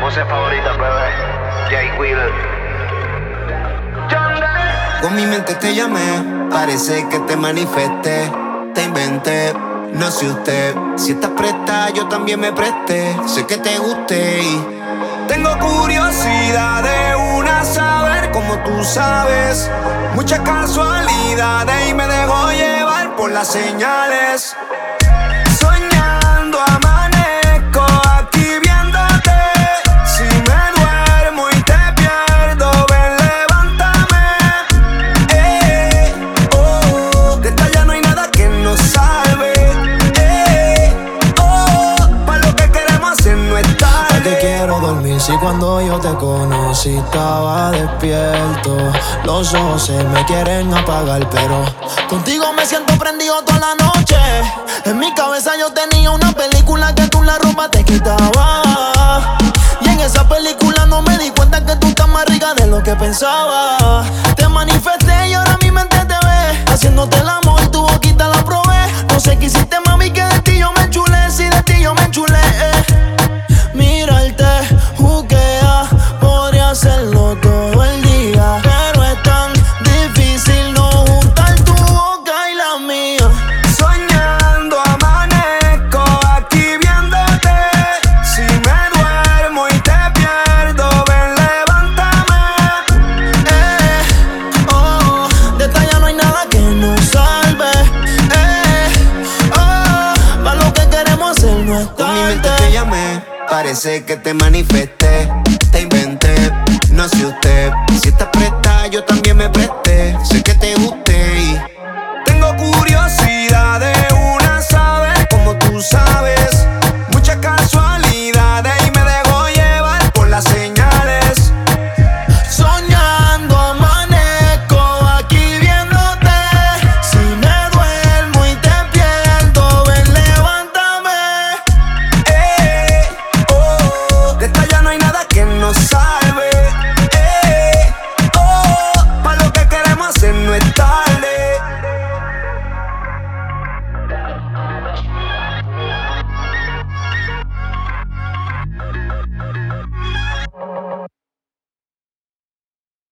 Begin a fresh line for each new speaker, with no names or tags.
Música favorita, bebé. Jay Wheeler.
Con mi mente te llamé, parece que te manifesté, te inventé. No sé usted, si estás presta, yo también me presté. Sé que te guste y tengo curiosidad de una saber como tú sabes. Muchas casualidades y me dejo llevar por las señales. Soñando amanezco aquí viéndote. Si me duermo y te pierdo, ven, levántame. Oh, de esta ya no hay nada que nos salve. Pa' lo que queremos hacer no es tarde.
No te quiero dormir si cuando yo te conocí estaba despierto. Los ojos se me quieren apagar, pero contigo me siento prendido toda la noche. En mi cabeza yo tenía una película que tú la ropa te quitaba. Y en esa película no me di cuenta que tú estás más rica de lo que pensaba. Te manifesté y ahora mi mente te ve haciéndote el amor y tu boquita la probé. No sé qué hiciste, mami, que de ti yo me enchulé. Si de ti yo me enchulé. Mirarte, juquea, podría hacerlo todo el día, pero es tan difícil no juntar tu boca y la mía.
Soñando amanezco aquí viéndote. Si me duermo y te pierdo, ven, levántame.
Oh, de esta ya no hay nada que nos salve. Oh, pa' lo que queremos hacer no es
Con mi mente
tarde.
te llamé, parece que te manifesté, te inventé. No sé usted, si estás presta, yo también me presté. Sé que te guste